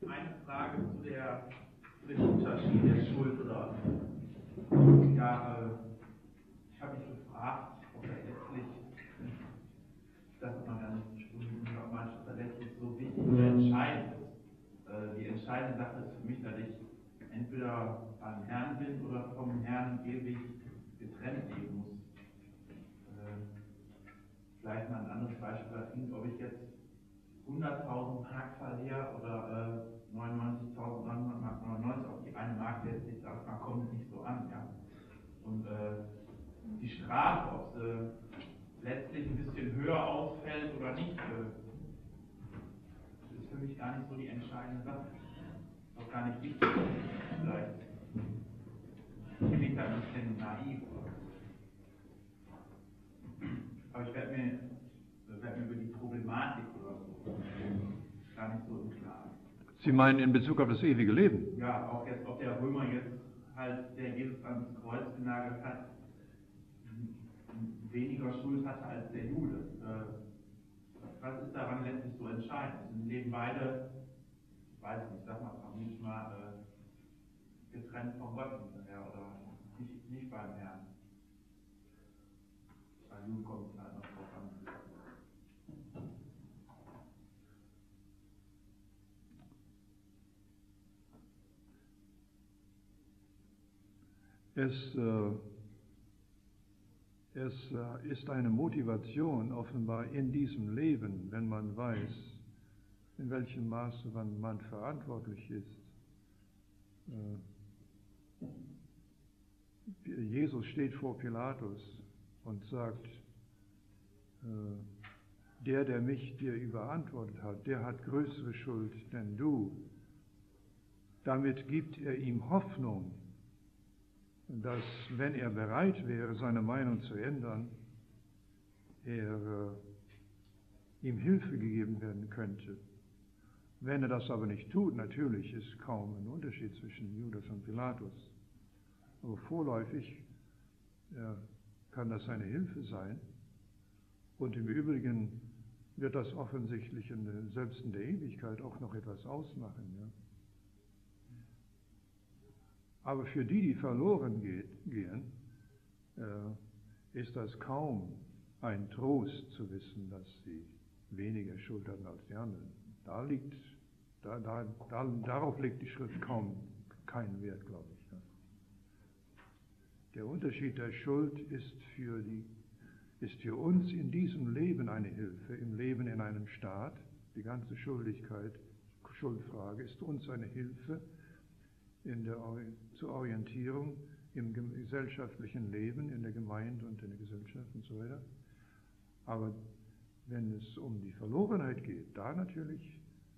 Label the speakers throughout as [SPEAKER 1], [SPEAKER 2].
[SPEAKER 1] eine Frage zu dem Unterschied der Schuld oder ich habe mich gefragt, ob das letztlich, dass man ganz manchmal letztlich so wichtig oder entscheidend ist. Die entscheidende Sache ist für mich, dass ich entweder beim Herrn bin oder vom Herrn ewig getrennt leben muss. Vielleicht mal ein anderes Beispiel dazu, ob ich jetzt 100.000 Mark verliere oder 99.900 Mark 99 auf die eine Mark letztlich, sagt man, kommt nicht so an. Ja? Und die Strafe, ob sie letztlich ein bisschen höher ausfällt oder nicht, ist für mich gar nicht so die entscheidende Sache. Auch gar nicht wichtig. Vielleicht bin ich da ein bisschen naiv. Aber ich werde mir über die Problematik oder so gar nicht so im Klaren.
[SPEAKER 2] Sie meinen in Bezug auf das ewige Leben?
[SPEAKER 1] Ja, auch jetzt, ob der Römer jetzt halt, der Jesus ans Kreuz genagelt hat, weniger Schuld hatte als der Jude. Was ist daran letztlich so entscheidend? Sind leben beide, ich weiß nicht, sag mal, nicht mal getrennt von Gott hinterher oder nicht beim Herrn. Bei Juden kommt es halt noch drauf an.
[SPEAKER 2] Es ist eine Motivation offenbar in diesem Leben, wenn man weiß, in welchem Maße man verantwortlich ist. Jesus steht vor Pilatus und sagt, der mich dir überantwortet hat, der hat größere Schuld denn du. Damit gibt er ihm Hoffnung, dass, wenn er bereit wäre, seine Meinung zu ändern, ihm Hilfe gegeben werden könnte. Wenn er das aber nicht tut, natürlich ist kaum ein Unterschied zwischen Judas und Pilatus. Aber vorläufig kann das eine Hilfe sein. Und im Übrigen wird das offensichtlich selbst in der Ewigkeit auch noch etwas ausmachen. Ja? Aber für die verloren gehen, ist das kaum ein Trost zu wissen, dass sie weniger Schuld hatten als die anderen. Darauf legt die Schrift kaum keinen Wert, glaube ich. Ja. Der Unterschied der Schuld ist für uns in diesem Leben eine Hilfe, im Leben in einem Staat. Die ganze Schuldfrage ist uns eine Hilfe zur Orientierung im gesellschaftlichen Leben, in der Gemeinde und in der Gesellschaft und so weiter. Aber wenn es um die Verlorenheit geht, da natürlich,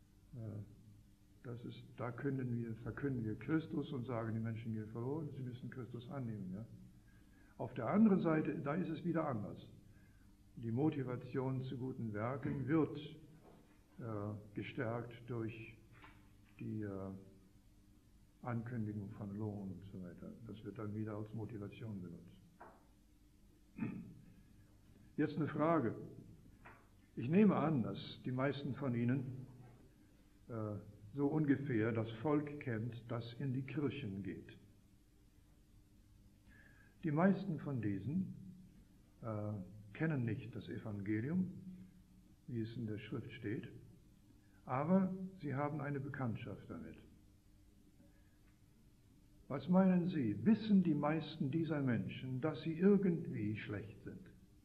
[SPEAKER 2] da verkünden wir Christus und sagen, die Menschen gehen verloren, sie müssen Christus annehmen. Ja? Auf der anderen Seite, da ist es wieder anders. Die Motivation zu guten Werken wird gestärkt durch die Ankündigung von Lohn und so weiter. Das wird dann wieder als Motivation benutzt. Jetzt eine Frage. Ich nehme an, dass die meisten von Ihnen so ungefähr das Volk kennt, das in die Kirchen geht. Die meisten von diesen kennen nicht das Evangelium, wie es in der Schrift steht, aber sie haben eine Bekanntschaft damit. Was meinen Sie, wissen die meisten dieser Menschen, dass sie irgendwie schlecht sind?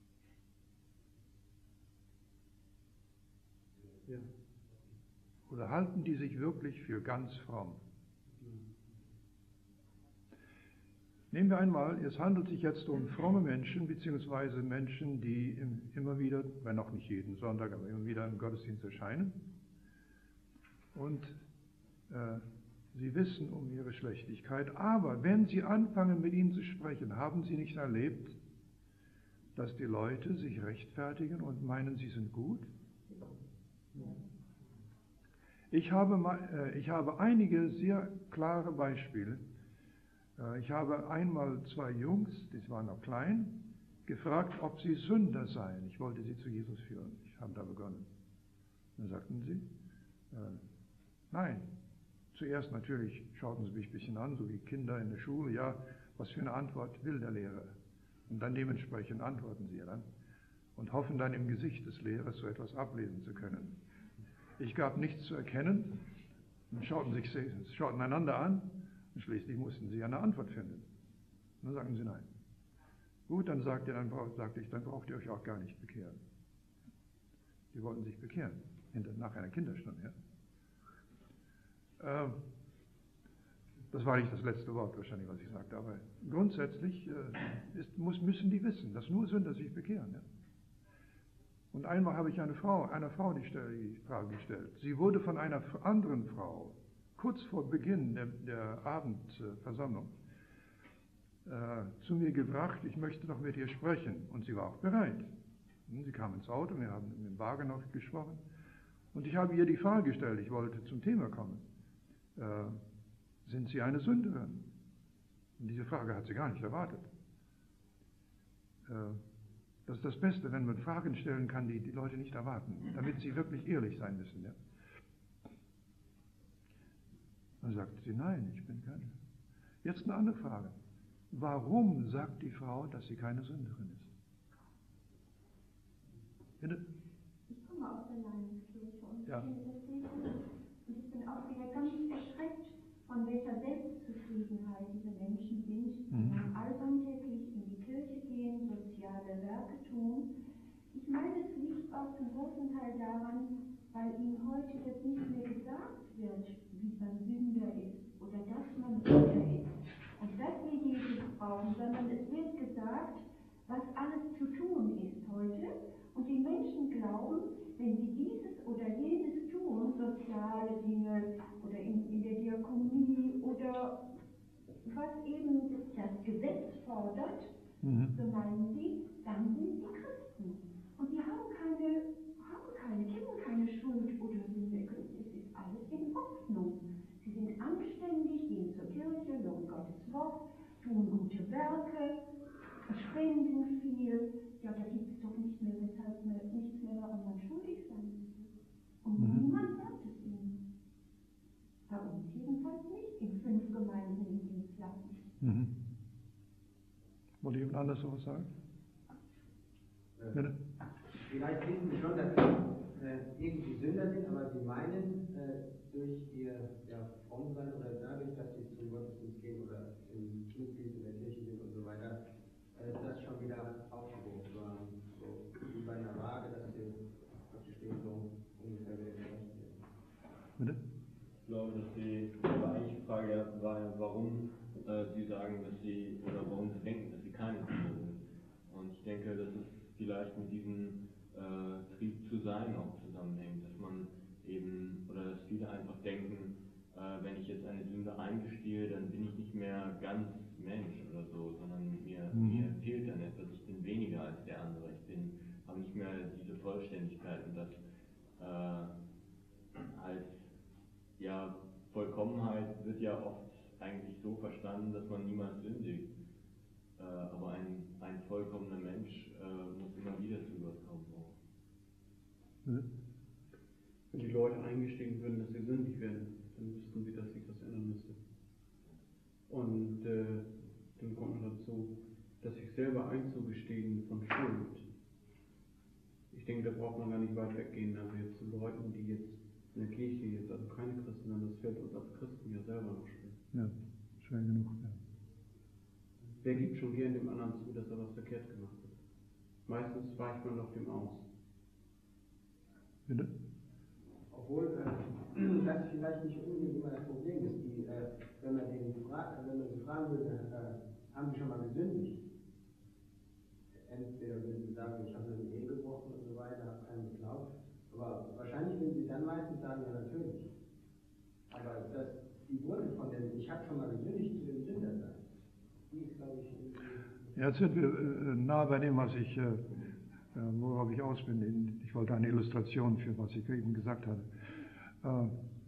[SPEAKER 2] Ja. Oder halten die sich wirklich für ganz fromm? Nehmen wir einmal, es handelt sich jetzt um fromme Menschen, beziehungsweise Menschen, die immer wieder, wenn auch nicht jeden Sonntag, aber immer wieder im Gottesdienst erscheinen. Und sie wissen um ihre Schlechtigkeit, aber wenn sie anfangen, mit ihnen zu sprechen, haben sie nicht erlebt, dass die Leute sich rechtfertigen und meinen, sie sind gut? Ich habe einige sehr klare Beispiele. Ich habe einmal 2 Jungs, die waren noch klein, gefragt, ob sie Sünder seien. Ich wollte sie zu Jesus führen. Ich habe da begonnen. Dann sagten sie, nein, zuerst natürlich schauten sie mich ein bisschen an, so wie Kinder in der Schule, ja, was für eine Antwort will der Lehrer? Und dann dementsprechend antworten sie dann und hoffen dann im Gesicht des Lehrers so etwas ablesen zu können. Ich gab nichts zu erkennen und schauten einander an und schließlich mussten sie eine Antwort finden. Und dann sagten sie nein. Gut, dann sagte ich, dann braucht ihr euch auch gar nicht bekehren. Die wollten sich bekehren, nach einer Kinderstunde. Ja? Das war nicht das letzte Wort wahrscheinlich, was ich sagte, aber grundsätzlich müssen die wissen, dass nur Sünder sich bekehren. Ja? Und einmal habe ich einer Frau die Frage gestellt. Sie wurde von einer anderen Frau kurz vor Beginn der Abendversammlung zu mir gebracht, ich möchte noch mit ihr sprechen. Und sie war auch bereit. Sie kam ins Auto, wir haben mit dem Wagen noch gesprochen. Und ich habe ihr die Frage gestellt, ich wollte zum Thema kommen. Sind Sie eine Sünderin? Und diese Frage hat sie gar nicht erwartet. Das ist das Beste, wenn man Fragen stellen kann, die die Leute nicht erwarten, damit sie wirklich ehrlich sein müssen. Ja? Dann sagte sie, nein, ich bin keine. Jetzt eine andere Frage. Warum sagt die Frau, dass sie keine Sünderin ist? Bitte?
[SPEAKER 3] Ich komme aus der Landeskirche und
[SPEAKER 2] ja.
[SPEAKER 3] kenne das Leben und ich bin auch wieder ganz erschreckt, von welcher Selbstzufriedenheit diese Menschen sind, die allsonntäglich in die Kirche gehen, soziale Werke tun. Ich meine, es liegt auch zum großen Teil daran, weil ihnen heute jetzt nicht mehr gesagt wird, wie man Sünder ist oder dass man Sünder ist und dass wir Jesus brauchen, sondern es wird gesagt, was alles zu tun ist heute. Und die Menschen glauben, wenn sie dieses oder jenes tun, soziale Dinge oder in der Diakonie oder was eben das Gesetz fordert, so meinen sie, dann sind sie Christen. Und sie kennen keine Schuld oder Sünde. Es ist alles in Ordnung. Sie sind anständig, gehen zur Kirche, hören Gottes Wort, tun gute Werke, spenden viel. Ja, da gibt es doch nichts mehr, warum man schuldig sein müsste. Und niemand sagt es ihnen. Bei uns jedenfalls nicht, in 5 Gemeinden in Dienstlagen.
[SPEAKER 2] Wollte jemand anders sowas sagen? Bitte?
[SPEAKER 4] Vielleicht wissen Sie schon, dass Sie irgendwie Sünder sind, aber Sie meinen, durch Ihr Frommsein oder dadurch, dass Sie zum Gottesdienst gehen oder im Mitglied in der Kirche sind und so weiter, das schon wieder aufgehoben war. So wie bei einer Waage, dass Sie so ungefähr wieder gerecht sind.
[SPEAKER 2] Bitte?
[SPEAKER 5] Ich glaube, dass die eigentliche Frage war, warum Sie sagen, dass Sie, oder warum Sie denken, dass Sie keine Sünder sind. Und ich denke, dass es vielleicht mit diesem Trieb zu sein auch zusammenhängt, dass man eben, oder dass viele einfach denken, wenn ich jetzt eine Sünde eingestehe, dann bin ich nicht mehr ganz Mensch oder so, sondern mir fehlt dann etwas, ich bin weniger als der andere, habe nicht mehr diese Vollständigkeit und das Vollkommenheit wird ja oft eigentlich so verstanden, dass man niemals sündigt. Aber ein vollkommener Mensch muss immer wieder zu Gott kommen.
[SPEAKER 6] Wenn die Leute eingestehen würden, dass sie sündig werden, dann wüssten sie, dass sich das ändern müsste. Und dann kommt man dazu, dass sich selber einzugestehen von Schuld. Ich denke, da braucht man gar nicht weit weggehen. Also jetzt zu Leuten, die jetzt in der Kirche jetzt, also keine Christen, sondern das fällt uns als Christen ja selber noch schwer.
[SPEAKER 2] Ja, schwer genug, ja.
[SPEAKER 6] Wer gibt schon gern dem anderen zu, dass er was verkehrt gemacht hat? Meistens weicht man doch dem aus.
[SPEAKER 2] Bitte?
[SPEAKER 4] Obwohl das vielleicht nicht unbedingt immer das Problem ist. Wenn man sie fragen würde, haben Sie schon mal gesündigt? Entweder würden Sie sagen, ich habe eine Ehe gebrochen und so weiter, habe keinen geglaubt. Aber wahrscheinlich würden Sie dann meistens sagen, ja natürlich. Aber die Wurzel von dem, ich habe schon mal gesündigt, zu dem Sünder sein. Die ist, glaube ich,
[SPEAKER 2] ja, jetzt sind wir nah bei dem, worauf ich aus bin. Ich wollte eine Illustration für was ich eben gesagt hatte.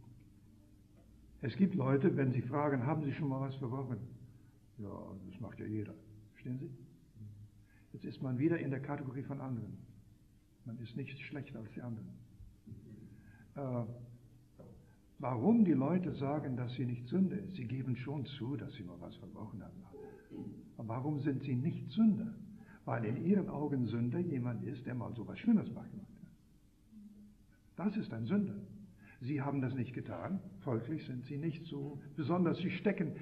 [SPEAKER 2] Es gibt Leute, wenn sie fragen, haben Sie schon mal was verbrochen? Ja, das macht ja jeder. Verstehen Sie? Jetzt ist man wieder in der Kategorie von anderen. Man ist nicht schlechter als die anderen. warum die Leute sagen, dass sie nicht Sünder ist. Sie geben schon zu, dass sie mal was verbrochen haben. Aber warum sind sie nicht Sünder? Weil in ihren Augen Sünder jemand ist, der mal so was Schlimmes gemacht hat. Das ist ein Sünder. Sie haben das nicht getan, folglich sind sie nicht so besonders. Sie stecken,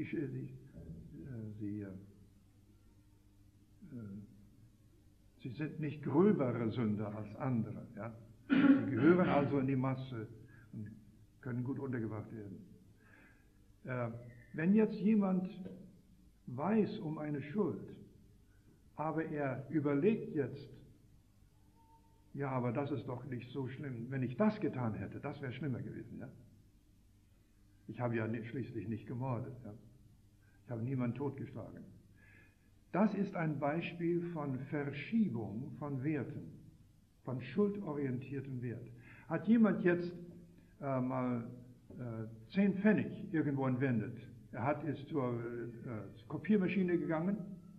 [SPEAKER 2] sie sind nicht gröbere Sünder als andere. Ja? Sie gehören also in die Masse und können gut untergebracht werden. Wenn jetzt jemand weiß um eine Schuld, aber er überlegt jetzt, ja, aber das ist doch nicht so schlimm. Wenn ich das getan hätte, das wäre schlimmer gewesen. Ja? Ich habe ja schließlich nicht gemordet. Ja? Ich habe niemanden totgeschlagen. Das ist ein Beispiel von Verschiebung von Werten, von schuldorientiertem Wert. Hat jemand jetzt mal 10 Pfennig irgendwo entwendet, ist zur Kopiermaschine gegangen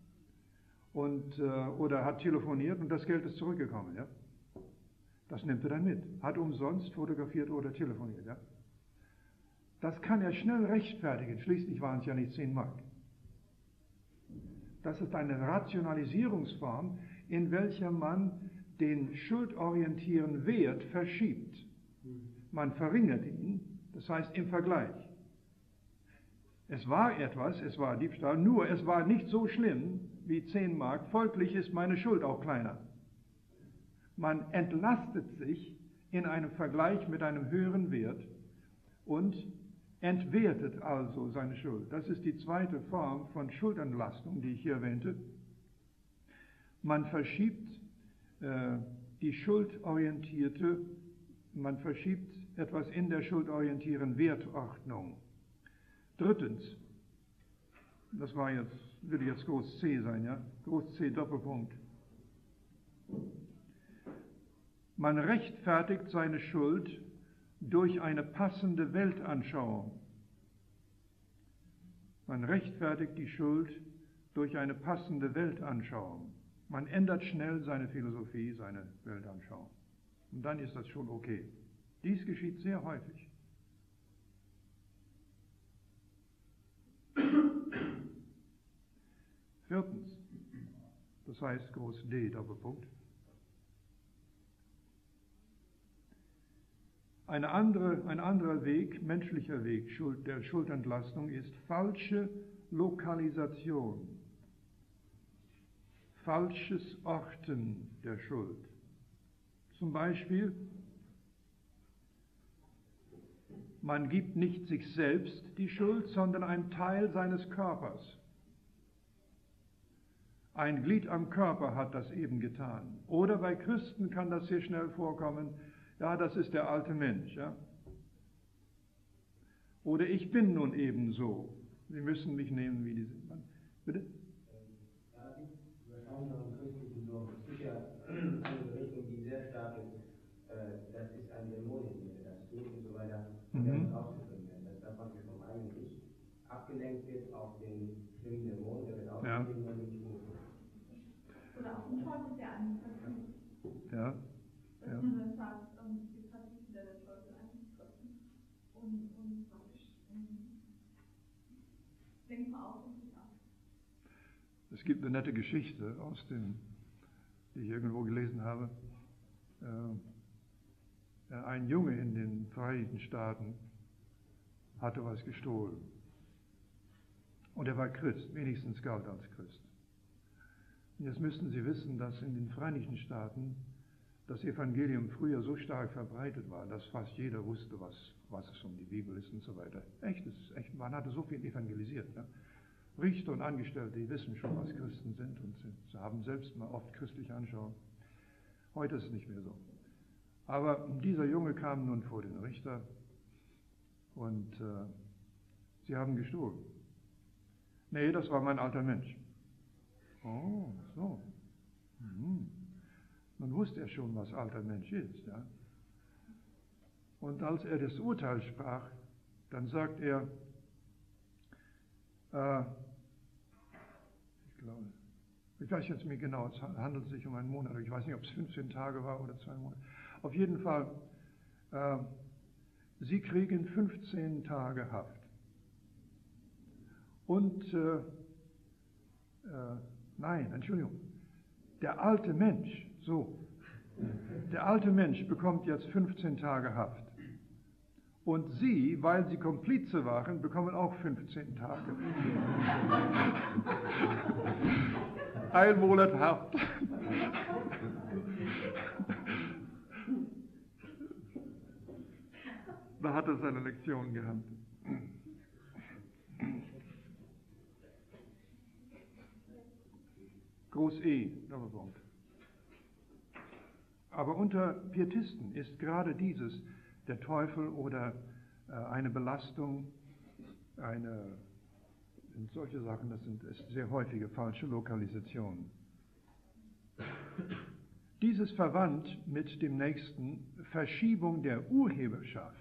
[SPEAKER 2] oder hat telefoniert und das Geld ist zurückgekommen. Ja? Das nimmt er dann mit. Hat umsonst fotografiert oder telefoniert. Ja? Das kann er schnell rechtfertigen. Schließlich waren es ja nicht 10 Mark. Das ist eine Rationalisierungsform, in welcher man den schuldorientierten Wert verschiebt. Man verringert ihn, das heißt im Vergleich. Es war etwas, es war Diebstahl, nur es war nicht so schlimm wie 10 Mark, folglich ist meine Schuld auch kleiner. Man entlastet sich in einem Vergleich mit einem höheren Wert und entwertet also seine Schuld. Das ist die zweite Form von Schuldentlastung, die ich hier erwähnte. Man verschiebt man verschiebt etwas in der schuldorientierten Wertordnung. Drittens, das würde jetzt Groß C sein, ja? Groß C Doppelpunkt. Man rechtfertigt seine Schuld durch eine passende Weltanschauung. Man rechtfertigt die Schuld durch eine passende Weltanschauung. Man ändert schnell seine Philosophie, seine Weltanschauung. Und dann ist das schon okay. Dies geschieht sehr häufig. Viertens, das heißt Groß D Doppelpunkt. Ein anderer Weg, menschlicher Weg der Schuldentlastung ist falsche Lokalisation, falsches Orten der Schuld. Zum Beispiel, man gibt nicht sich selbst die Schuld, sondern einen Teil seines Körpers. Ein Glied am Körper hat das eben getan. Oder bei Christen kann das sehr schnell vorkommen, ja, das ist der alte Mensch. Ja? Oder ich bin nun eben so. Sie müssen mich nehmen, wie die sind. Bitte?
[SPEAKER 4] Wir schauen nach dem christlichen Glauben. Es gibt ja eine Richtung, die sehr stark ist. Das ist ein Dämon in mir, das tut und so weiter. Und der muss ausgeführt werden. Dass da praktisch vom eigenen Ich abgelenkt wird auf den schlimmen Dämon, der wird ausgeführt werden und nicht gut.
[SPEAKER 3] Oder auch ein Teufel, der einen versucht.
[SPEAKER 2] Ja.
[SPEAKER 3] Dass man dann sagt, jetzt hat sich wieder der Teufel eingegriffen und praktisch lenkt man auf und sich ab.
[SPEAKER 2] Es gibt eine nette Geschichte, die ich irgendwo gelesen habe. Ein Junge in den Vereinigten Staaten hatte was gestohlen. Und er war Christ, wenigstens galt als Christ. Und jetzt müssten Sie wissen, dass in den Vereinigten Staaten das Evangelium früher so stark verbreitet war, dass fast jeder wusste, was es um die Bibel ist und so weiter. Man hatte so viel evangelisiert. Ja? Richter und Angestellte, die wissen schon, was Christen sind und sie haben selbst mal oft christliche Anschauung. Heute ist es nicht mehr so. Aber dieser Junge kam nun vor den Richter und sie haben gestohlen. Nee, das war mein alter Mensch. Oh, so. Man wusste ja schon, was alter Mensch ist. Ja? Und als er das Urteil sprach, dann sagt er, ich weiß jetzt nicht genau, es handelt sich um einen Monat, ich weiß nicht, ob es 15 Tage war oder 2 Monate. Auf jeden Fall, Sie kriegen 15 Tage Haft. Und, nein, Entschuldigung, der alte Mensch bekommt jetzt 15 Tage Haft. Und Sie, weil Sie Komplize waren, bekommen auch 15 Tage. Ein Monat Haft. Da hat er seine Lektion gehabt. Groß E, Doppelpunkt. Aber unter Pietisten ist gerade dieses, der Teufel oder eine Belastung, solche Sachen, das sind sehr häufige falsche Lokalisationen. Dieses verwandt mit dem nächsten Verschiebung der Urheberschaft.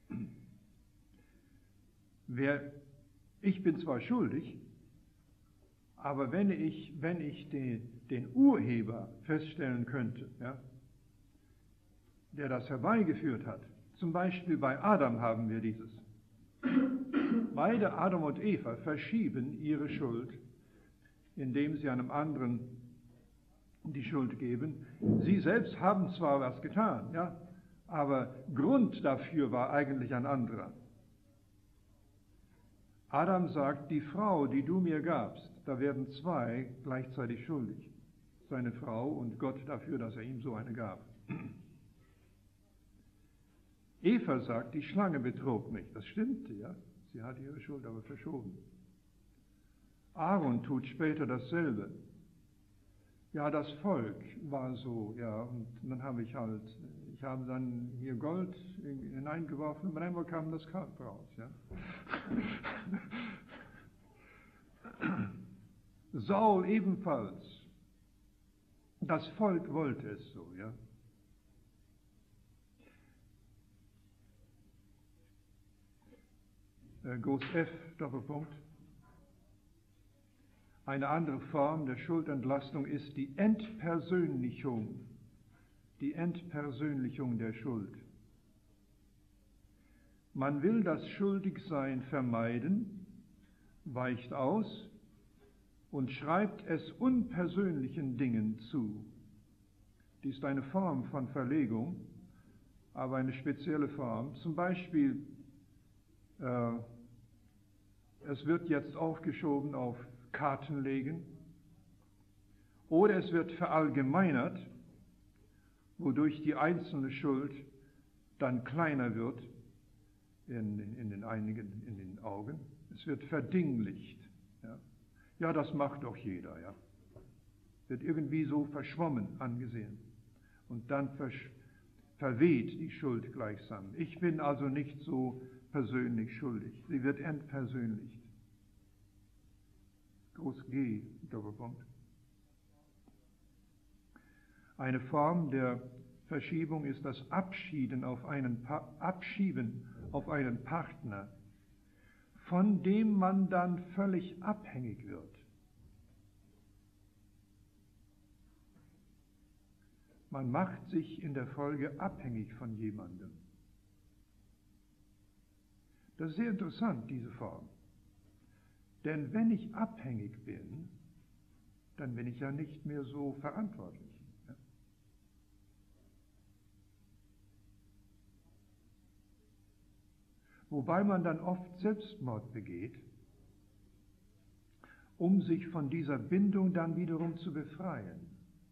[SPEAKER 2] Ich bin zwar schuldig, aber wenn ich den Urheber feststellen könnte, ja, der das herbeigeführt hat, zum Beispiel bei Adam haben wir dieses. Beide Adam und Eva verschieben ihre Schuld, indem sie einem anderen die Schuld geben. Sie selbst haben zwar was getan, ja, aber Grund dafür war eigentlich ein anderer. Adam sagt, die Frau, die du mir gabst, da werden zwei gleichzeitig schuldig. Seine Frau und Gott dafür, dass er ihm so eine gab. Eva sagt, die Schlange betrog mich. Das stimmte, ja. Sie hat ihre Schuld aber verschoben. Aaron tut später dasselbe. Ja, das Volk war so, ja, und dann habe ich dann hier Gold hineingeworfen und einmal kam das Kalb raus, ja. Saul ebenfalls. Das Volk wollte es so, ja. Groß F, Doppelpunkt. Eine andere Form der Schuldentlastung ist die Entpersönlichung der Schuld. Man will das Schuldigsein vermeiden, weicht aus und schreibt es unpersönlichen Dingen zu. Dies ist eine Form von Verlegung, aber eine spezielle Form. Zum Beispiel, es wird jetzt aufgeschoben auf Kartenlegen oder es wird verallgemeinert, wodurch die einzelne Schuld dann kleiner wird in den Augen. Es wird verdinglicht. Ja, ja, das macht doch jeder. Ja, wird irgendwie so verschwommen angesehen und dann verweht die Schuld gleichsam. Ich bin also nicht so persönlich schuldig. Sie wird entpersönlicht. Groß G, Doppelpunkt. Eine Form der Verschiebung ist das Abschieben auf einen Partner, von dem man dann völlig abhängig wird. Man macht sich in der Folge abhängig von jemandem. Das ist sehr interessant, diese Form. Denn wenn ich abhängig bin, dann bin ich ja nicht mehr so verantwortlich. Ja? Wobei man dann oft Selbstmord begeht, um sich von dieser Bindung dann wiederum zu befreien.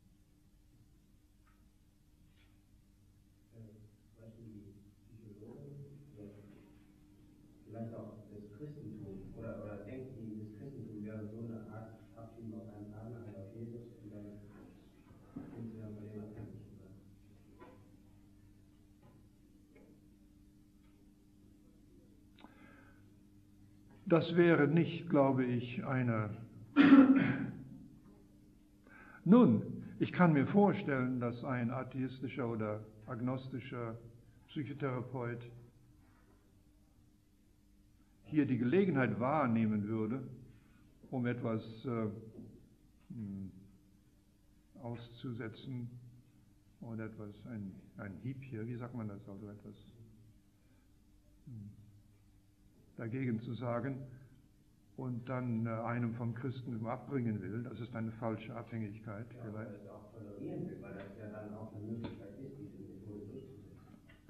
[SPEAKER 4] Vielleicht auch das Christentum oder denken, das Christentum wäre so eine Art Abschieben auf einen Partner, halt auf Jesus und dann sind sie dann von dem abhängig.
[SPEAKER 2] Das wäre nicht, glaube ich, eine... Nun, ich kann mir vorstellen, dass ein atheistischer oder agnostischer Psychotherapeut hier die Gelegenheit wahrnehmen würde, um etwas auszusetzen oder etwas, ein Hieb hier, wie sagt man das, also etwas dagegen zu sagen und dann einem vom Christentum abbringen will, das ist eine falsche Abhängigkeit.
[SPEAKER 4] Ja, vielleicht. Weil es auch tolerieren will, weil das ja dann auch eine Möglichkeit ist, diese Methode durchzusetzen.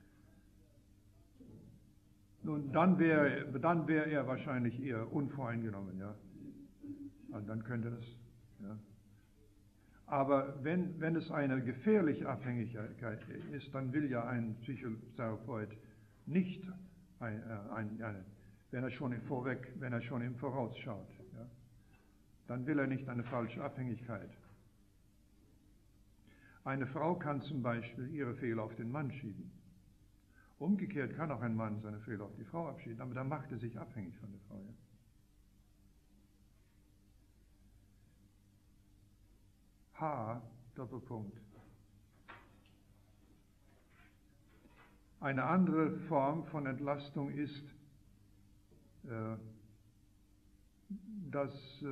[SPEAKER 2] Nun, dann wäre er wahrscheinlich eher unvoreingenommen, ja. Und dann könnte das, ja. Aber wenn es eine gefährliche Abhängigkeit ist, dann will ja ein Psychotherapeut nicht, wenn er schon im Voraus schaut, ja, dann will er nicht eine falsche Abhängigkeit. Eine Frau kann zum Beispiel ihre Fehler auf den Mann schieben. Umgekehrt kann auch ein Mann seine Fehler auf die Frau abschieben, aber dann macht er sich abhängig von der Frau. Ja. H, Doppelpunkt. Eine andere Form von Entlastung ist das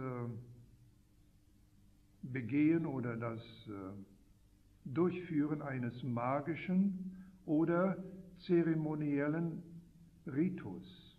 [SPEAKER 2] Begehen oder das Durchführen eines magischen oder zeremoniellen Ritus.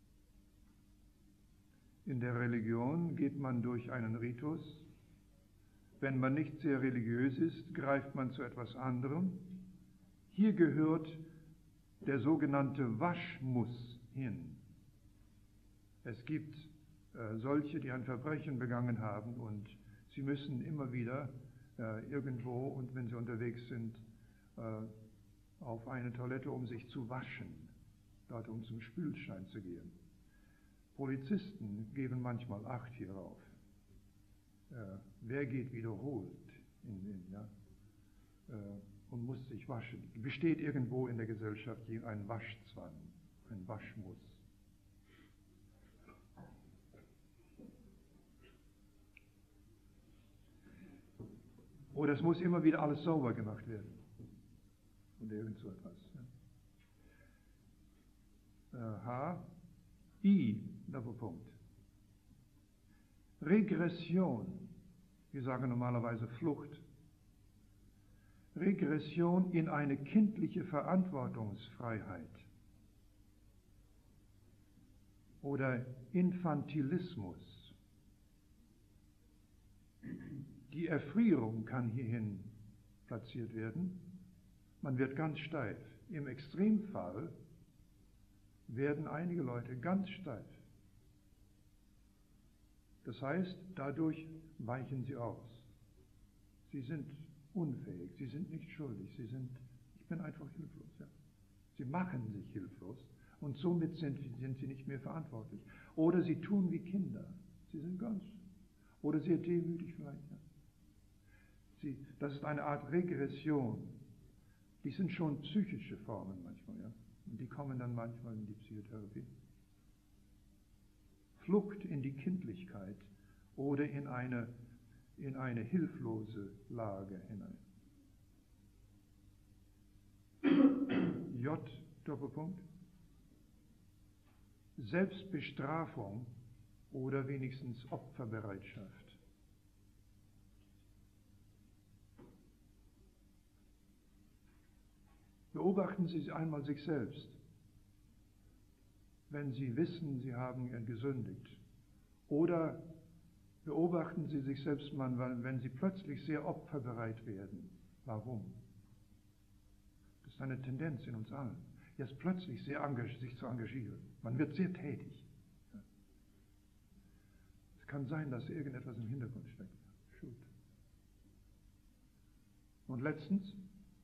[SPEAKER 2] In der Religion geht man durch einen Ritus. Wenn man nicht sehr religiös ist, greift man zu etwas anderem. Hier gehört der sogenannte Waschmuss hin. Es gibt solche, die ein Verbrechen begangen haben und sie müssen immer wieder irgendwo und wenn sie unterwegs sind, auf eine Toilette, um sich zu waschen, dort um zum Spülstein zu gehen. Polizisten geben manchmal Acht hierauf. Wer geht wiederholt und muss sich waschen? Besteht irgendwo in der Gesellschaft ein Waschzwang, ein Waschmuss? Oder es muss immer wieder alles sauber gemacht werden. Oder irgend so etwas. H, I, Doppelpunkt. Regression. Wir sagen normalerweise Flucht. Regression in eine kindliche Verantwortungsfreiheit. Oder Infantilismus. Die Erfrierung kann hierhin platziert werden. Man wird ganz steif. Im Extremfall werden einige Leute ganz steif. Das heißt, dadurch weichen sie aus. Sie sind unfähig, sie sind nicht schuldig, ich bin einfach hilflos. Ja. Sie machen sich hilflos und somit sind sie nicht mehr verantwortlich. Oder sie tun wie Kinder, sie sind ganz, oder sehr demütig vielleicht. Ja. Das ist eine Art Regression. Die sind schon psychische Formen manchmal, ja. Und die kommen dann manchmal in die Psychotherapie. Flucht in die Kindlichkeit oder in eine hilflose Lage hinein. J, Doppelpunkt. Selbstbestrafung oder wenigstens Opferbereitschaft. Beobachten Sie einmal sich selbst. Wenn Sie wissen, Sie haben gesündigt. Oder beobachten Sie sich selbst mal, wenn Sie plötzlich sehr opferbereit werden. Warum? Das ist eine Tendenz in uns allen. Jetzt plötzlich sich zu engagieren. Man wird sehr tätig. Es kann sein, dass irgendetwas im Hintergrund steckt. Schuld. Und letztens,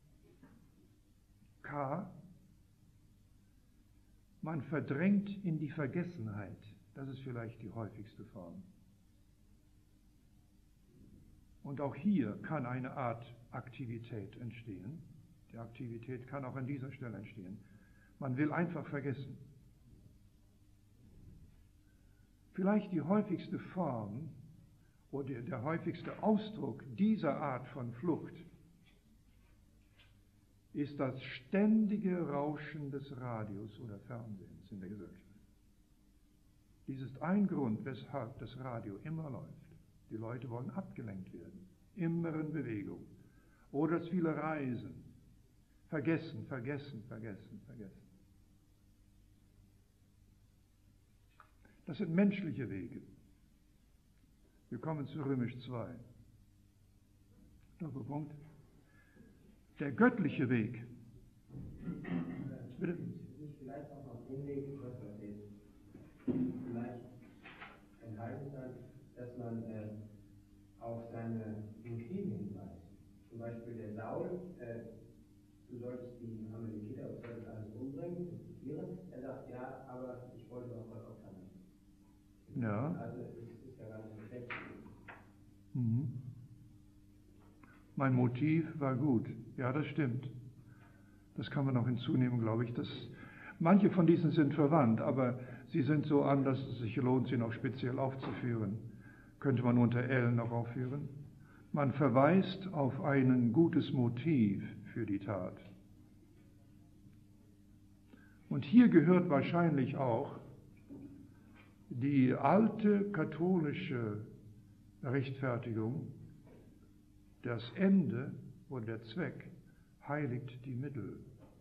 [SPEAKER 2] K, man verdrängt in die Vergessenheit. Das ist vielleicht die häufigste Form. Und auch hier kann eine Art Aktivität entstehen. Die Aktivität kann auch an dieser Stelle entstehen. Man will einfach vergessen. Vielleicht die häufigste Form oder der häufigste Ausdruck dieser Art von Flucht ist das ständige Rauschen des Radios oder Fernsehens in der Gesellschaft. Dies ist ein Grund, weshalb das Radio immer läuft. Die Leute wollen abgelenkt werden, immer in Bewegung. Oder das viele Reisen. Vergessen, vergessen, vergessen, vergessen. Das sind menschliche Wege. Wir kommen zu Römisch 2. Doppelpunkt. Der göttliche Weg. Bitte?
[SPEAKER 4] Vielleicht auch auf dem Weg, was jetzt vielleicht enthalten kann, dass man auf seine Motive hinweist. Zum Beispiel der Saul, du sollst die Amalekiter, du sollst alles umbringen, er sagt, ja, aber ich wollte auch Gott opfern.
[SPEAKER 2] Ja.
[SPEAKER 4] Also es ist ja gar nicht so schlecht.
[SPEAKER 2] Mhm. Mein Motiv war gut. Ja, das stimmt. Das kann man noch hinzunehmen, glaube ich. Manche von diesen sind verwandt, aber sie sind so an, dass es sich lohnt, sie noch speziell aufzuführen. Könnte man unter L noch aufführen. Man verweist auf ein gutes Motiv für die Tat. Und hier gehört wahrscheinlich auch die alte katholische Rechtfertigung, das Ende oder der Zweck heiligt die Mittel.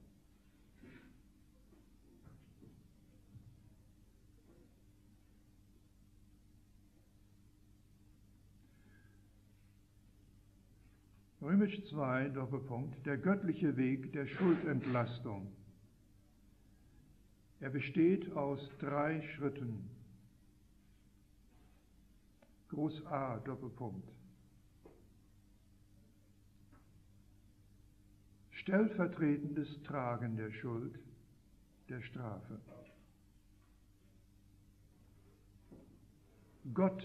[SPEAKER 2] Römisch 2, Doppelpunkt, der göttliche Weg der Schuldentlastung. Er besteht aus 3 Schritten. Groß A, Doppelpunkt. Stellvertretendes Tragen der Schuld, der Strafe. Gott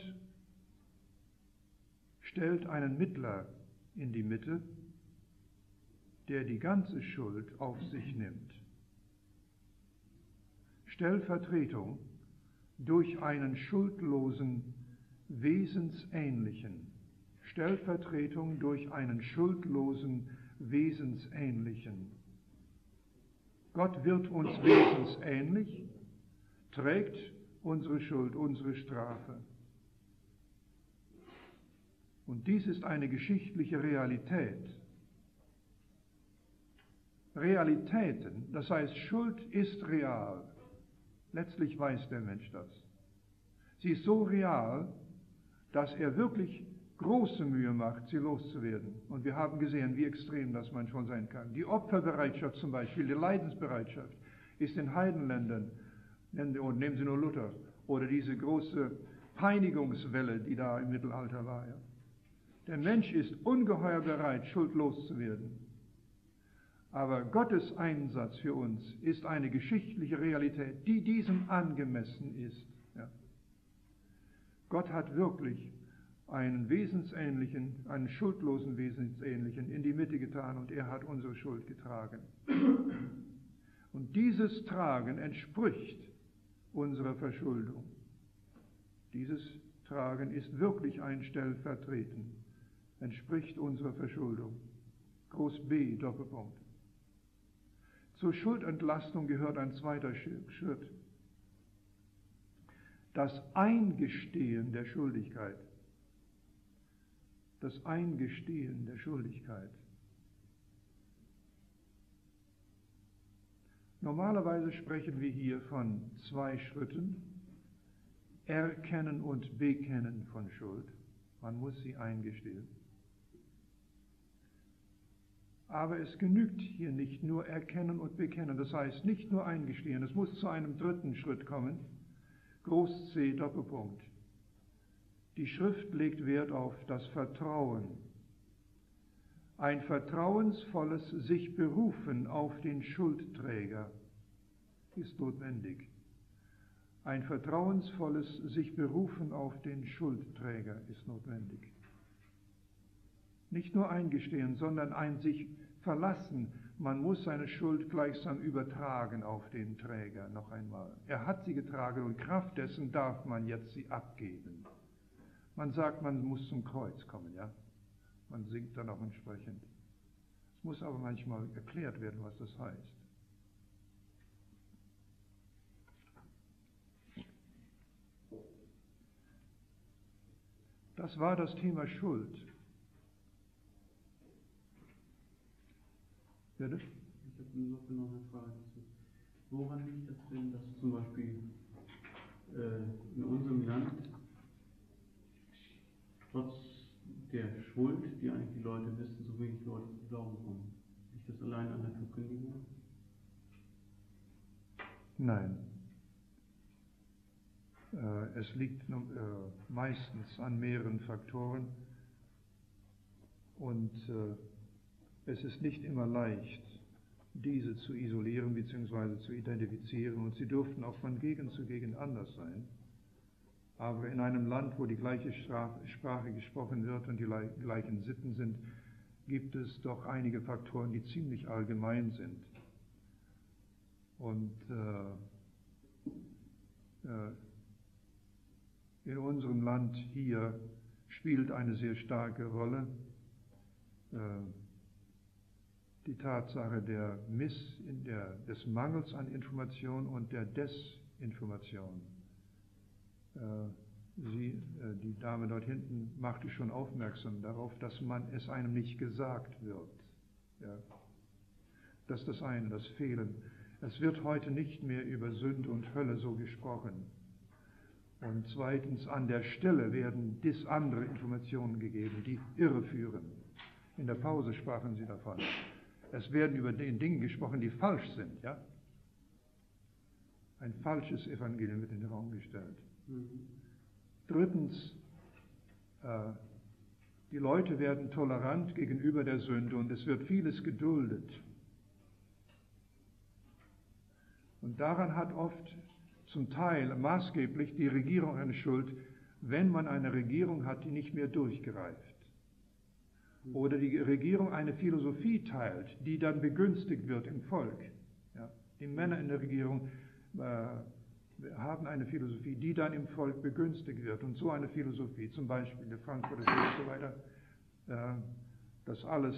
[SPEAKER 2] stellt einen Mittler in die Mitte, der die ganze Schuld auf sich nimmt. Stellvertretung durch einen schuldlosen Wesensähnlichen. Stellvertretung durch einen schuldlosen Wesensähnlichen. Gott wird uns wesensähnlich, trägt unsere Schuld, unsere Strafe. Und dies ist eine geschichtliche Realität. Realitäten, das heißt, Schuld ist real. Letztlich weiß der Mensch das. Sie ist so real, dass er wirklich große Mühe macht, sie loszuwerden. Und wir haben gesehen, wie extrem das manchmal sein kann. Die Opferbereitschaft zum Beispiel, die Leidensbereitschaft ist in Heidenländern, und nehmen Sie nur Luther, oder diese große Peinigungswelle, die da im Mittelalter war. Ja. Der Mensch ist ungeheuer bereit, schuldlos zu werden. Aber Gottes Einsatz für uns ist eine geschichtliche Realität, die diesem angemessen ist. Ja. Gott hat wirklich einen Wesensähnlichen, einen schuldlosen Wesensähnlichen in die Mitte getan und er hat unsere Schuld getragen. Und dieses Tragen entspricht unserer Verschuldung. Dieses Tragen ist wirklich ein Stellvertreten, entspricht unserer Verschuldung. Groß B, Doppelpunkt. Zur Schuldentlastung gehört ein zweiter Schritt. Das Eingestehen der Schuldigkeit. Das Eingestehen der Schuldigkeit. Normalerweise sprechen wir hier von 2 Schritten. Erkennen und Bekennen von Schuld. Man muss sie eingestehen. Aber es genügt hier nicht nur Erkennen und Bekennen. Das heißt, nicht nur eingestehen. Es muss zu einem 3. Schritt kommen. Groß C, Doppelpunkt. Die Schrift legt Wert auf das Vertrauen. Ein vertrauensvolles sich berufen auf den Schuldträger ist notwendig. Ein vertrauensvolles sich berufen auf den Schuldträger ist notwendig. Nicht nur eingestehen, sondern ein sich verlassen. Man muss seine Schuld gleichsam übertragen auf den Träger noch einmal. Er hat sie getragen und Kraft dessen darf man jetzt sie abgeben. Man sagt, man muss zum Kreuz kommen, ja. Man singt dann auch entsprechend. Es muss aber manchmal erklärt werden, was das heißt. Das war das Thema Schuld. Bitte?
[SPEAKER 6] Ich habe noch eine Frage dazu. Woran liegt das denn, dass zum Beispiel Schuld, die eigentlich die Leute wissen, so wenig Leute zum Glauben kommen? Liegt das allein an der Verkündigung?
[SPEAKER 2] Nein. Es liegt meistens an mehreren Faktoren und es ist nicht immer leicht, diese zu isolieren bzw. zu identifizieren, und sie dürften auch von Gegend zu Gegend anders sein. Aber in einem Land, wo die gleiche Sprache gesprochen wird und die gleichen Sitten sind, gibt es doch einige Faktoren, die ziemlich allgemein sind. Und in unserem Land hier spielt eine sehr starke Rolle die Tatsache des Mangels an Information und der Desinformation. Die Dame dort hinten machte schon aufmerksam darauf, dass es einem nicht gesagt wird. Ja. Das ist das eine, das Fehlen. Es wird heute nicht mehr über Sünde und Hölle so gesprochen. Und zweitens, an der Stelle werden andere Informationen gegeben, die irreführen. In der Pause sprachen sie davon. Es werden über den Dingen gesprochen, die falsch sind. Ja? Ein falsches Evangelium wird in den Raum gestellt. Drittens, die Leute werden tolerant gegenüber der Sünde und es wird vieles geduldet. Und daran hat oft zum Teil maßgeblich die Regierung eine Schuld, wenn man eine Regierung hat, die nicht mehr durchgreift. Oder die Regierung eine Philosophie teilt, die dann begünstigt wird im Volk. Ja? Die Männer in der Regierung haben eine Philosophie, die dann im Volk begünstigt wird. Und so eine Philosophie, zum Beispiel der Frankfurter und so weiter, dass alles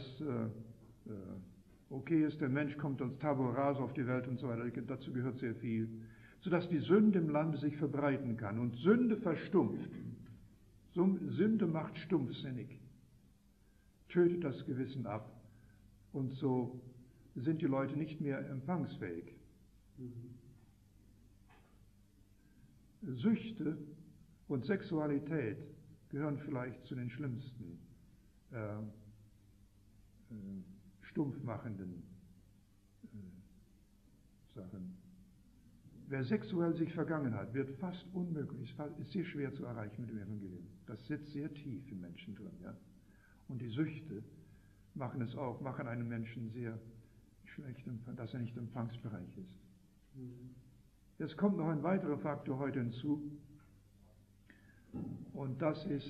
[SPEAKER 2] okay ist, der Mensch kommt als Tabula rasa auf die Welt und so weiter, dazu gehört sehr viel, sodass die Sünde im Lande sich verbreiten kann. Und Sünde verstumpft. Sünde macht stumpfsinnig, tötet das Gewissen ab. Und so sind die Leute nicht mehr empfangsfähig. Süchte und Sexualität gehören vielleicht zu den schlimmsten stumpfmachenden Sachen. Wer sexuell sich vergangen hat, wird fast unmöglich, ist sehr schwer zu erreichen mit dem Evangelium. Das sitzt sehr tief im Menschen drin. Ja? Und die Süchte machen einen Menschen sehr schlecht, dass er nicht empfangsbereich ist. Jetzt kommt noch ein weiterer Faktor heute hinzu, und das ist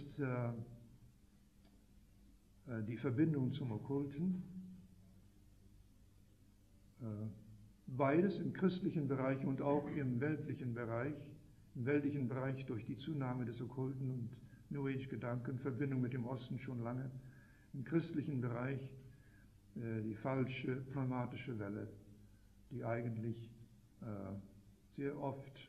[SPEAKER 2] die Verbindung zum Okkulten. Beides im christlichen Bereich und auch im weltlichen Bereich durch die Zunahme des Okkulten und New Age-Gedanken, Verbindung mit dem Osten schon lange. Im christlichen Bereich die falsche pneumatische Welle, die eigentlich sehr oft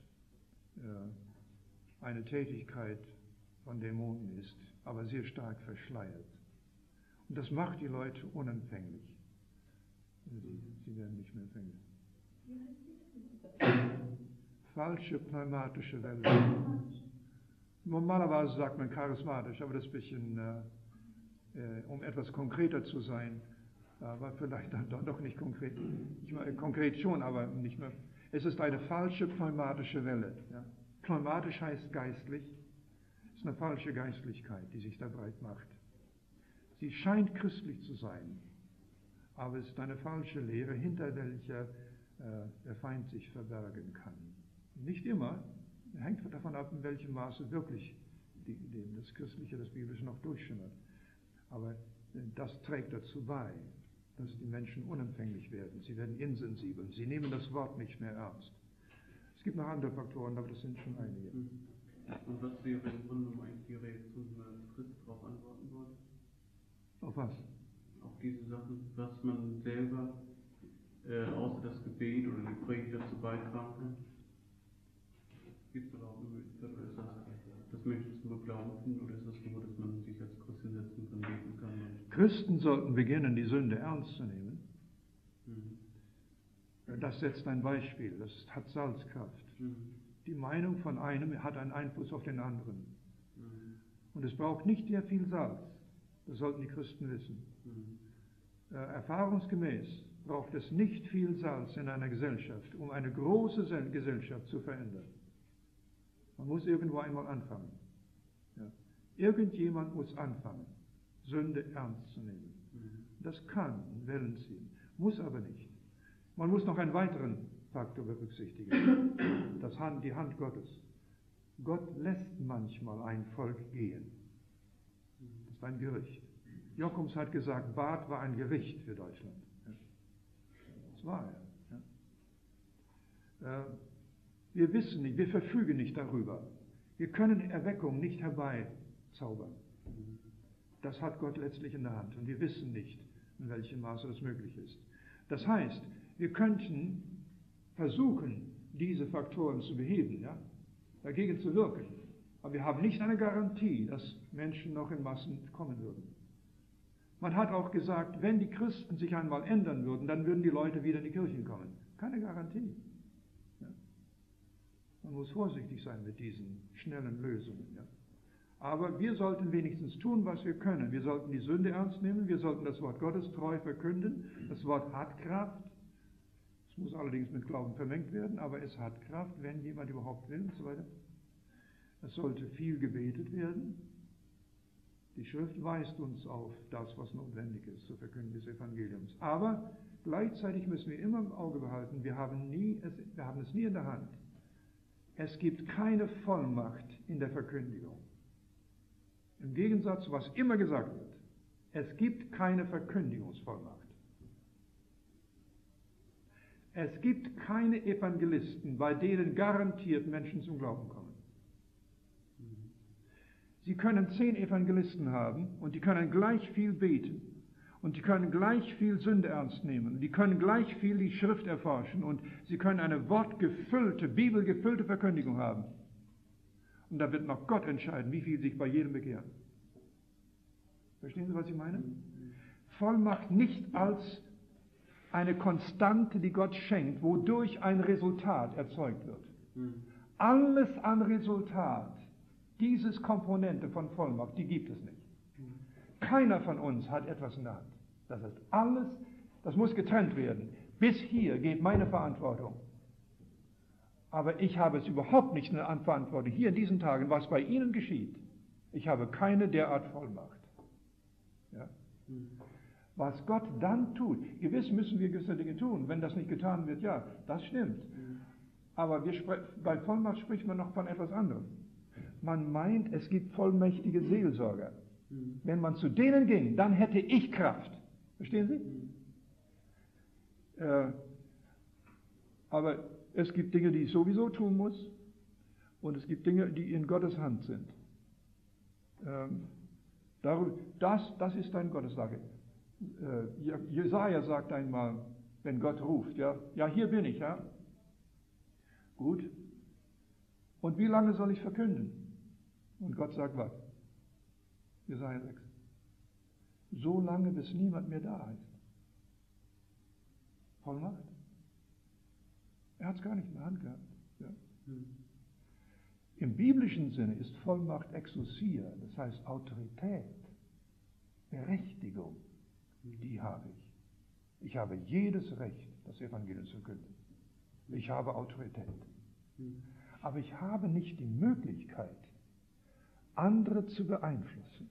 [SPEAKER 2] eine Tätigkeit von Dämonen ist, aber sehr stark verschleiert. Und das macht die Leute unempfänglich. Sie werden nicht mehr empfänglich. Falsche pneumatische Welle. Normalerweise sagt man charismatisch, aber das ist ein bisschen, um etwas konkreter zu sein, aber vielleicht dann doch nicht konkret. Ich meine, konkret schon, aber nicht mehr. Es ist eine falsche pneumatische Welle. Ja. Pneumatisch heißt geistlich. Es ist eine falsche Geistlichkeit, die sich da breit macht. Sie scheint christlich zu sein, aber es ist eine falsche Lehre, hinter welcher der Feind sich verbergen kann. Nicht immer, hängt davon ab, in welchem Maße wirklich das Christliche, das Biblische noch durchschimmert. Aber das trägt dazu bei, dass die Menschen unempfänglich werden. Sie werden insensibel. Sie nehmen das Wort nicht mehr ernst. Es gibt noch andere Faktoren, aber das sind schon einige.
[SPEAKER 6] Und was wäre im Grunde eigentlich die Reaktion, wenn man als Christ darauf antworten wollte?
[SPEAKER 2] Auf was?
[SPEAKER 6] Auf diese Sachen, was man selber außer das Gebet oder die Predigt dazu beitragen kann? Gibt es überhaupt eine Möglichkeit, oder ist das, dass Menschen zum Glauben finden, oder ist das nur, dass man sich als Christ hinsetzen kann, beten kann?
[SPEAKER 2] Christen sollten beginnen, die Sünde ernst zu nehmen. Das setzt ein Beispiel, das hat Salzkraft. Die Meinung von einem hat einen Einfluss auf den anderen. Und es braucht nicht sehr viel Salz. Das sollten die Christen wissen. Erfahrungsgemäß braucht es nicht viel Salz in einer Gesellschaft, um eine große Gesellschaft zu verändern. Man muss irgendwo einmal anfangen. Ja. Irgendjemand muss anfangen, Sünde ernst zu nehmen. Das kann Wellen ziehen, muss aber nicht. Man muss noch einen weiteren Faktor berücksichtigen, die Hand Gottes. Gott lässt manchmal ein Volk gehen. Das ist ein Gericht. Jochums hat gesagt, Barth war ein Gericht für Deutschland. Das war er. Ja. Wir wissen nicht, wir verfügen nicht darüber. Wir können Erweckung nicht herbeizaubern. Das hat Gott letztlich in der Hand und wir wissen nicht, in welchem Maße das möglich ist. Das heißt, wir könnten versuchen, diese Faktoren zu beheben, ja? Dagegen zu wirken. Aber wir haben nicht eine Garantie, dass Menschen noch in Massen kommen würden. Man hat auch gesagt, wenn die Christen sich einmal ändern würden, dann würden die Leute wieder in die Kirchen kommen. Keine Garantie. Ja? Man muss vorsichtig sein mit diesen schnellen Lösungen. Ja? Aber wir sollten wenigstens tun, was wir können. Wir sollten die Sünde ernst nehmen, wir sollten das Wort Gottes treu verkünden. Das Wort hat Kraft. Es muss allerdings mit Glauben vermengt werden, aber es hat Kraft, wenn jemand überhaupt will und so weiter. Es sollte viel gebetet werden. Die Schrift weist uns auf das, was notwendig ist zur Verkündung des Evangeliums. Aber gleichzeitig müssen wir immer im Auge behalten, wir haben es nie in der Hand. Es gibt keine Vollmacht in der Verkündigung. Im Gegensatz zu was immer gesagt wird. Es gibt keine Verkündigungsvollmacht. Es gibt keine Evangelisten, bei denen garantiert Menschen zum Glauben kommen. Sie können 10 Evangelisten haben und die können gleich viel beten und die können gleich viel Sünde ernst nehmen. Die können gleich viel die Schrift erforschen und sie können eine wortgefüllte, bibelgefüllte Verkündigung haben. Und da wird noch Gott entscheiden, wie viel sich bei jedem bekehren. Verstehen Sie, was ich meine? Vollmacht nicht als eine Konstante, die Gott schenkt, wodurch ein Resultat erzeugt wird. Alles an Resultat, dieses Komponente von Vollmacht, die gibt es nicht. Keiner von uns hat etwas in der Hand. Das ist alles, das muss getrennt werden. Bis hier geht meine Verantwortung. Aber ich habe es überhaupt nicht in der Verantwortung, hier in diesen Tagen, was bei Ihnen geschieht. Ich habe keine derart Vollmacht. Ja? Was Gott dann tut, gewiss müssen wir gewisse Dinge tun. Wenn das nicht getan wird, ja, das stimmt. Aber bei Vollmacht spricht man noch von etwas anderem. Man meint, es gibt vollmächtige Seelsorger. Wenn man zu denen ging, dann hätte ich Kraft. Verstehen Sie? Aber es gibt Dinge, die ich sowieso tun muss, und es gibt Dinge, die in Gottes Hand sind. Das ist eine Gottessache. Jesaja sagt einmal, wenn Gott ruft, ja, hier bin ich, ja. Gut. Und wie lange soll ich verkünden? Und Gott sagt was? Jesaja 6. So lange, bis niemand mehr da ist. Vollmacht. Er hat es gar nicht in der Hand gehabt. Ja. Im biblischen Sinne ist Vollmacht Exousia, das heißt Autorität, Berechtigung. Die habe ich. Ich habe jedes Recht, das Evangelium zu verkünden. Ich habe Autorität. Aber ich habe nicht die Möglichkeit, andere zu beeinflussen.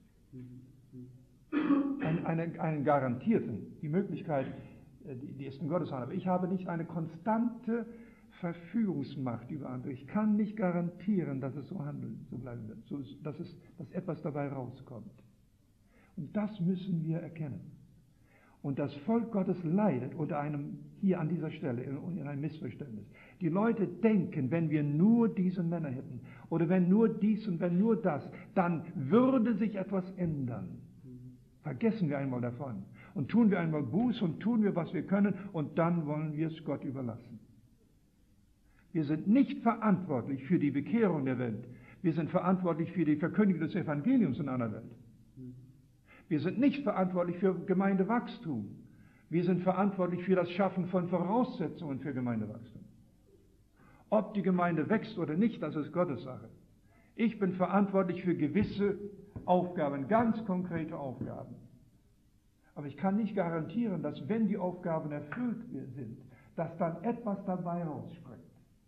[SPEAKER 2] Einen garantierten, die Möglichkeit, die ist in Gottes Hand. Aber ich habe nicht eine konstante Verfügungsmacht über andere. Ich kann nicht garantieren, dass es so handeln, so bleiben wird, dass etwas dabei rauskommt. Und das müssen wir erkennen. Und das Volk Gottes leidet unter einem, hier an dieser Stelle, in einem Missverständnis. Die Leute denken, wenn wir nur diese Männer hätten, oder wenn nur dies und wenn nur das, dann würde sich etwas ändern. Vergessen wir einmal davon. Und tun wir einmal Buß und tun wir, was wir können, und dann wollen wir es Gott überlassen. Wir sind nicht verantwortlich für die Bekehrung der Welt. Wir sind verantwortlich für die Verkündigung des Evangeliums in einer Welt. Wir sind nicht verantwortlich für Gemeindewachstum. Wir sind verantwortlich für das Schaffen von Voraussetzungen für Gemeindewachstum. Ob die Gemeinde wächst oder nicht, das ist Gottes Sache. Ich bin verantwortlich für gewisse Aufgaben, ganz konkrete Aufgaben. Aber ich kann nicht garantieren, dass wenn die Aufgaben erfüllt sind, dass dann etwas dabei rausspringt.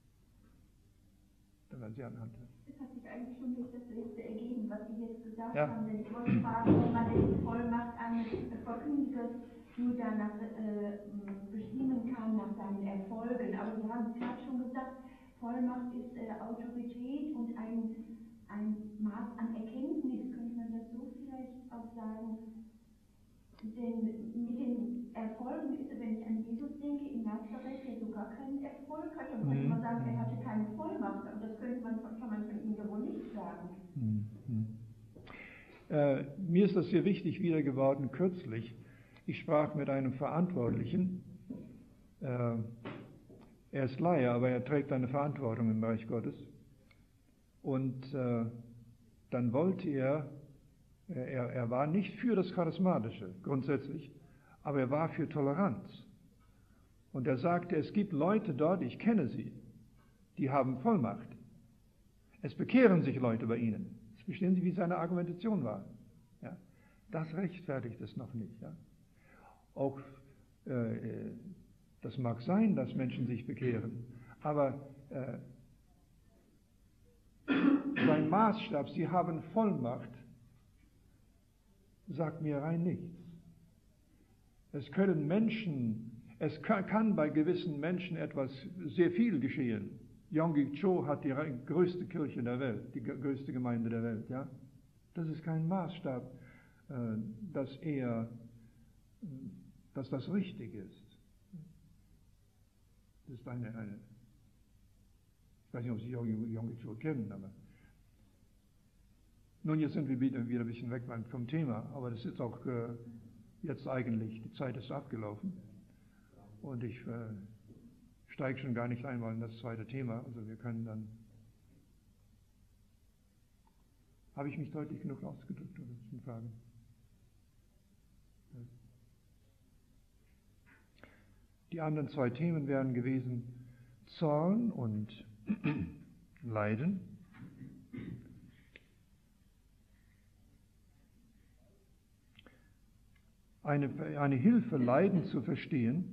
[SPEAKER 2] Dann werden Sie anhand.
[SPEAKER 3] Das hat sich eigentlich schon durch das letzte ergeben, was Sie jetzt gesagt
[SPEAKER 2] Ja.
[SPEAKER 3] haben. Denn ich wollte fragen, wenn man die Vollmacht eines Verkündigers nur danach bestimmen kann, nach seinen Erfolgen. Aber Sie haben es gerade schon gesagt, Vollmacht ist Autorität und ein Maß an Erkenntnis, könnte man das so vielleicht auch sagen. Denn mit den Erfolgen ist es, wenn ich an Jesus denke, in Nazareth, der sogar keinen Erfolg hatte, dann könnte man sagen, er hatte keine Vollmacht, aber das kann man von ihm ja wohl nicht sagen.
[SPEAKER 2] Mir ist das sehr wichtig wieder geworden kürzlich. Ich sprach mit einem Verantwortlichen. Er ist Laie, aber er trägt eine Verantwortung im Reich Gottes. Und dann wollte er war nicht für das Charismatische grundsätzlich, aber er war für Toleranz. Und er sagte, es gibt Leute dort, ich kenne sie, die haben Vollmacht. Es bekehren sich Leute bei ihnen. Jetzt verstehen Sie, wie seine Argumentation war. Ja? Das rechtfertigt es noch nicht. Ja? Auch das mag sein, dass Menschen sich bekehren, aber sein Maßstab, sie haben Vollmacht, sagt mir rein nichts. Es können Menschen, es kann bei gewissen Menschen etwas sehr viel geschehen. Yonggi Cho hat die größte Kirche der Welt, die größte Gemeinde der Welt. Ja? Das ist kein Maßstab, dass das richtig ist. Das ist ich weiß nicht, ob Sie Yonggi Cho kennen, aber nun, jetzt sind wir wieder ein bisschen weg vom Thema, aber das ist auch jetzt eigentlich, die Zeit ist abgelaufen und ich steige schon gar nicht einmal in das zweite Thema, also wir können dann, habe ich mich deutlich genug ausgedrückt, oder sind Fragen? Die anderen zwei Themen wären gewesen Zorn und Leiden. Eine Hilfe, Leiden zu verstehen,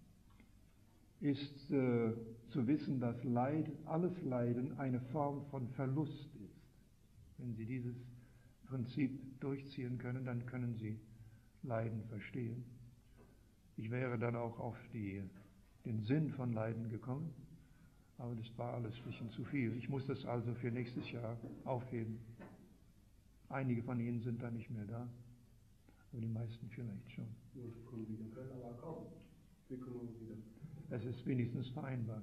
[SPEAKER 2] ist zu wissen, dass alles Leiden eine Form von Verlust ist. Wenn Sie dieses Prinzip durchziehen können, dann können Sie Leiden verstehen. Ich wäre dann auch auf den Sinn von Leiden gekommen, aber das war alles ein bisschen zu viel. Ich muss das also für nächstes Jahr aufheben. Einige von Ihnen sind da nicht mehr da. Aber die meisten vielleicht schon.
[SPEAKER 6] Wir können aber kommen. Wir kommen wieder.
[SPEAKER 2] Es ist wenigstens vereinbart.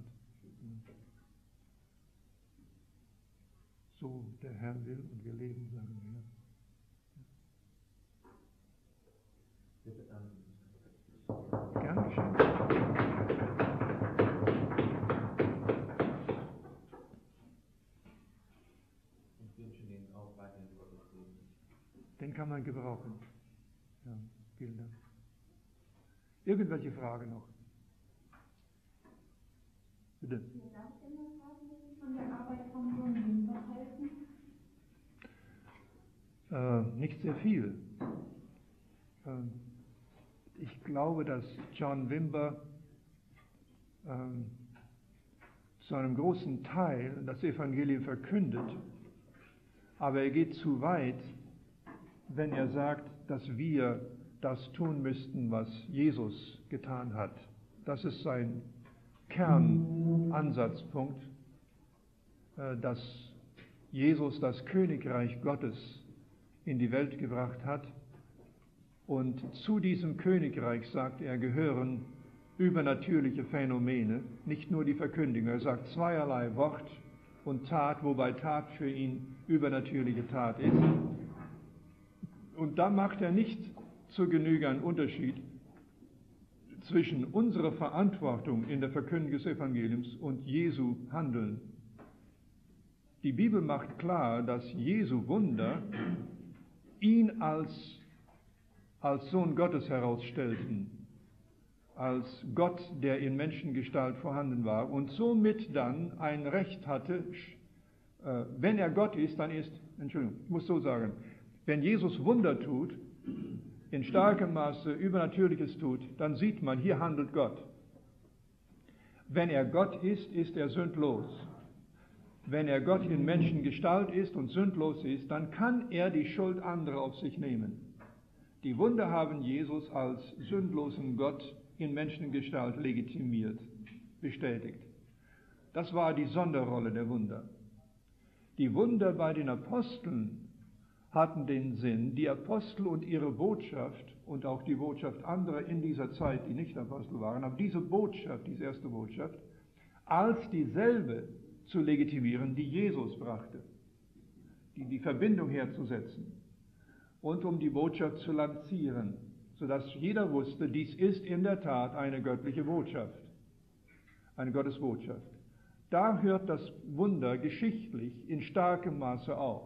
[SPEAKER 2] So der Herr will und wir leben, sagen wir. Gern geschehen.
[SPEAKER 5] Ich wünsche Ihnen auch weiterhin Gottes Segen.
[SPEAKER 2] Den kann man gebrauchen. Ja, vielen Dank. Irgendwelche Fragen noch? Bitte.
[SPEAKER 3] Darf ich immer fragen, was Sie von der Arbeit von John Wimber halten?
[SPEAKER 2] Nicht sehr viel. Ich glaube, dass John Wimber zu einem großen Teil das Evangelium verkündet, aber er geht zu weit, wenn er sagt, dass wir das tun müssten, was Jesus getan hat. Das ist sein Kernansatzpunkt, dass Jesus das Königreich Gottes in die Welt gebracht hat. Und zu diesem Königreich, sagt er, gehören übernatürliche Phänomene, nicht nur die Verkündigung. Er sagt zweierlei Wort und Tat, wobei Tat für ihn übernatürliche Tat ist. Und da macht er nicht zur Genüge einen Unterschied zwischen unserer Verantwortung in der Verkündigung des Evangeliums und Jesu Handeln. Die Bibel macht klar, dass Jesu Wunder ihn als Sohn Gottes herausstellten, als Gott, der in Menschengestalt vorhanden war und somit dann ein Recht hatte, wenn er Gott ist, dann ist, Entschuldigung, ich muss so sagen, wenn Jesus Wunder tut, in starkem Maße Übernatürliches tut, dann sieht man, hier handelt Gott. Wenn er Gott ist er sündlos. Wenn er Gott in Menschengestalt ist und sündlos ist, dann kann er die Schuld anderer auf sich nehmen. Die Wunder haben Jesus als sündlosen Gott in Menschengestalt legitimiert, bestätigt. Das war die Sonderrolle der Wunder. Die Wunder bei den Aposteln hatten den Sinn, die Apostel und ihre Botschaft und auch die Botschaft anderer in dieser Zeit, die nicht Apostel waren, aber diese Botschaft, diese erste Botschaft, als dieselbe zu legitimieren, die Jesus brachte, die Verbindung herzusetzen und um die Botschaft zu lancieren, sodass jeder wusste, dies ist in der Tat eine göttliche Botschaft, eine Gottesbotschaft. Da hört das Wunder geschichtlich in starkem Maße auf.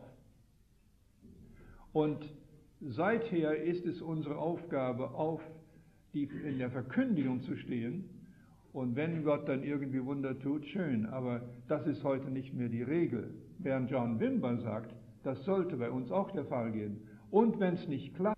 [SPEAKER 2] Und seither ist es unsere Aufgabe, in der Verkündigung zu stehen. Und wenn Gott dann irgendwie Wunder tut, schön, aber das ist heute nicht mehr die Regel. Während John Wimber sagt, das sollte bei uns auch der Fall gehen. Und wenn es nicht klappt,